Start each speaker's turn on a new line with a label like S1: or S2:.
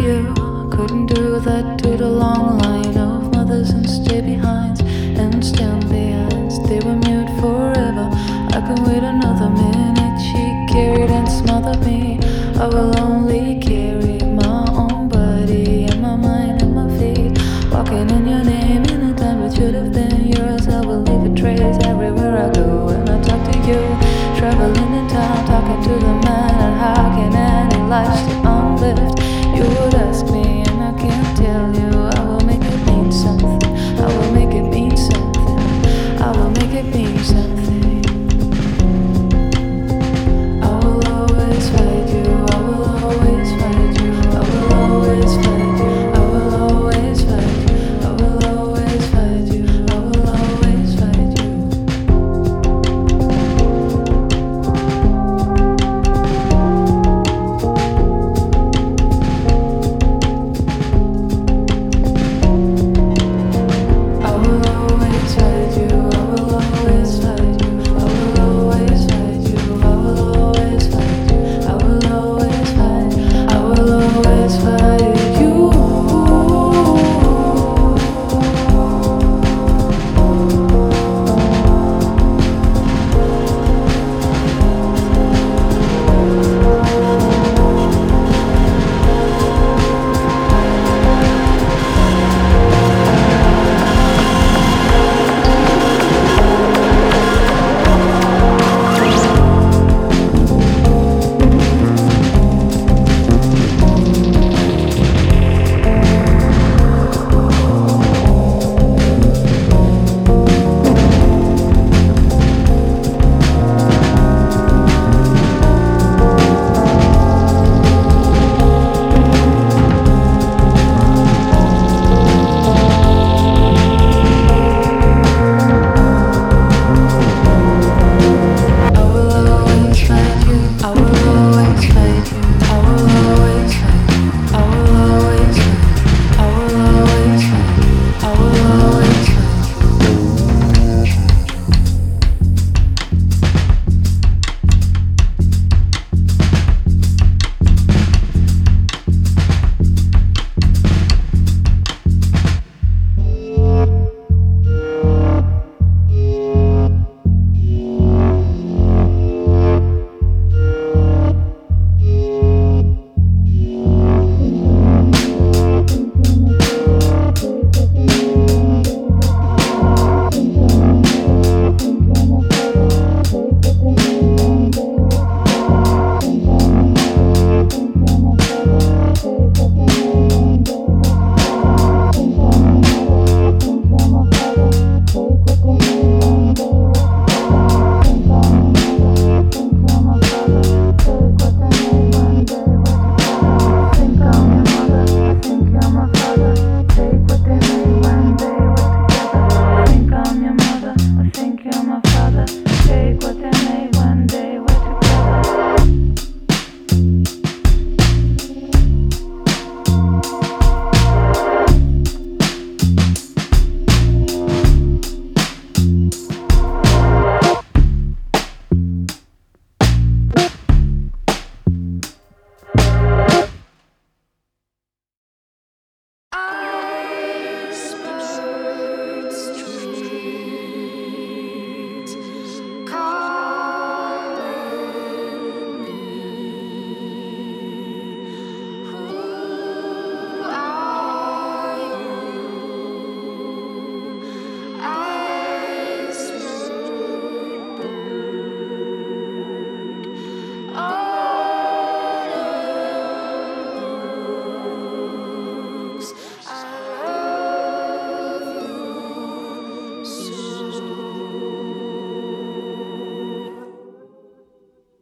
S1: you. Couldn't do that to the long line of mothers and stay behinds and stand behinds. They were mute forever. I can wait another minute. She carried and smothered me. I will only carry my own body and my mind and my feet. Walking in your name in a time it should have been yours. I will leave a trace everywhere I go when I talk to you. Traveling in town, talking to the man, and how can any life stay on?